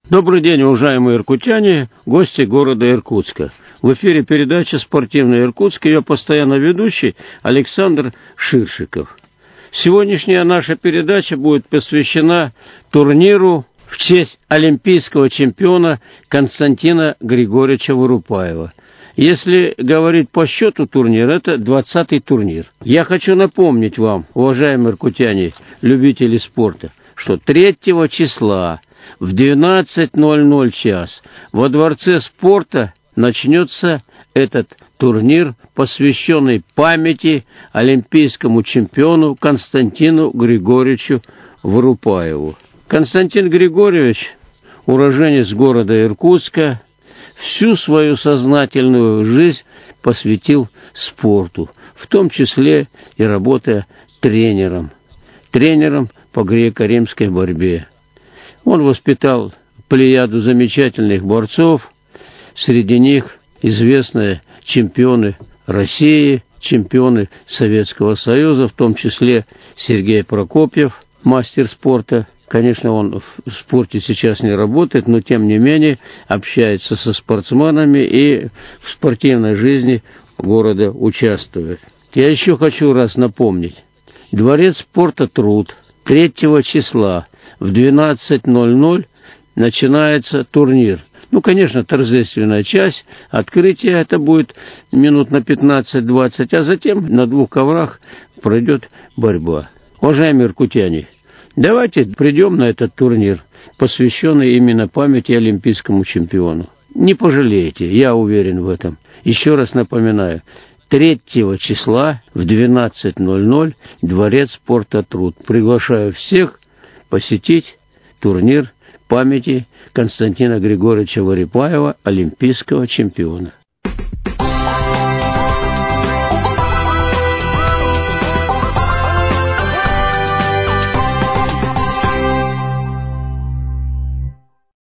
Добрый день, уважаемые иркутяне, гости города Иркутска. В эфире передача «Спортивный Иркутск», ее постоянно ведущий Александр Ширшиков. Сегодняшняя наша передача будет посвящена турниру в честь олимпийского чемпиона Константина Григорьевича Вырупаева. Если говорить по счету турнира, это 20-й турнир. Я хочу напомнить вам, уважаемые иркутяне, любители спорта, что 3 числа в 12:00 час во Дворце спорта начнется этот турнир, посвященный памяти олимпийскому чемпиону Константину Григорьевичу Вырупаеву. Константин Григорьевич, уроженец города Иркутска, всю свою сознательную жизнь посвятил спорту, в том числе и работая тренером по греко-римской борьбе. Он воспитал плеяду замечательных борцов, среди них известные чемпионы России, чемпионы Советского Союза, в том числе Сергей Прокопьев, мастер спорта. Конечно, он в спорте сейчас не работает, но тем не менее общается со спортсменами и в спортивной жизни города участвует. Я еще хочу раз напомнить. Дворец спорта «Труд» 3 числа в 12:00 начинается турнир. Конечно, торжественная часть, открытие это будет минут на 15-20, а затем на 2 коврах пройдет борьба. Уважаемые иркутяне, давайте придем на этот турнир, посвященный именно памяти олимпийскому чемпиону. Не пожалеете, я уверен в этом. Еще раз напоминаю, 3 числа в 12:00 Дворец спорта «Труд». Приглашаю всех посетить турнир памяти Константина Григорьевича Вырупаева, олимпийского чемпиона.